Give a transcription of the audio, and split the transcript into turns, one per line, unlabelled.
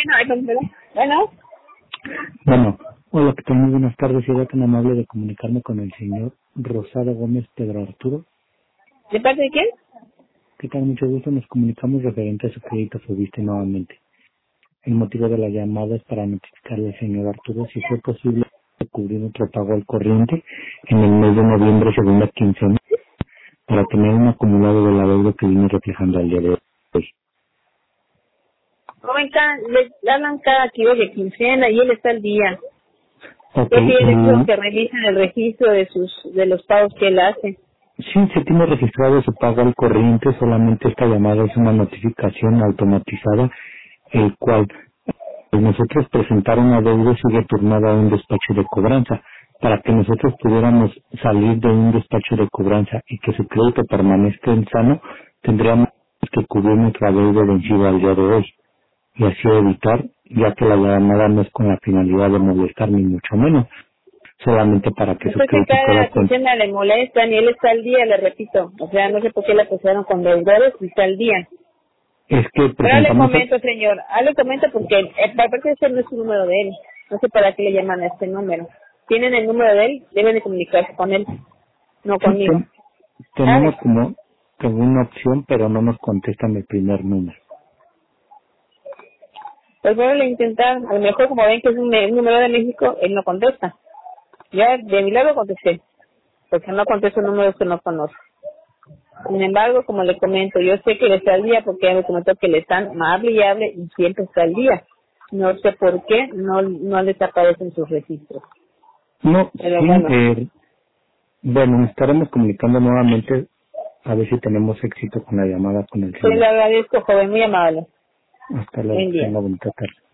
Bueno.
Bueno, hola, ¿qué tal? Muy buenas tardes. Sería tan amable de comunicarme con el señor Rosado Gómez Pedro Arturo.
¿De parte de quién?
¿Qué tal? Mucho gusto. Nos comunicamos referente a su crédito Fobiste nuevamente. El motivo de la llamada es para notificarle al señor Arturo si fue posible cubrir otro pago al corriente en el mes de noviembre, segunda quincena, para tener un acumulado de la deuda que viene reflejando al día de hoy.
Joven, le hablan cada kilo de quincena y él está al día.
Ok,
Yo sí le pido que revisen el registro de los pagos que él hace.
sí, se tiene registrado su pago al corriente, solamente esta llamada es una notificación automatizada, el cual nosotros presentar una deuda sigue turnada a un despacho de cobranza. Para que nosotros pudiéramos salir de un despacho de cobranza y que su crédito permanezca en sano, tendríamos que cubrir nuestra deuda vencida al día de hoy y así evitar, ya que la llamada no es con la finalidad de molestar ni mucho menos, solamente para que su
Entonces
crédito
cada
pueda
quincena le molestan y él está al día, le repito. O sea, no sé por qué la pusieron con deudores y está al día.
es que
Pero le
presentamos
comento, señor, le comento porque aparte de ese no es el número de él. No sé para qué le llaman a este número. Tienen el número de él, deben de comunicarse con él, no
sí,
conmigo.
tenemos
¿Sabes?
como una opción, pero no nos contestan el primer número.
Pues vuelve a intentar, a lo mejor como ven que es un número de México, él no contesta. Ya de mi lado contesté, porque no contesto números que no conozco. Sin embargo, como le comento, yo sé que le está al día porque ya me comentó que le están hable y hable y siempre está al día. No sé por qué no les aparecen sus registros.
No,
Pero
sí,
bueno,
bueno, estaremos comunicando nuevamente a ver si tenemos éxito con la llamada con el
pues le
señor.
agradezco, joven, muy amable.
Hasta luego,
Buen
que
día.
tenga bonita tarde.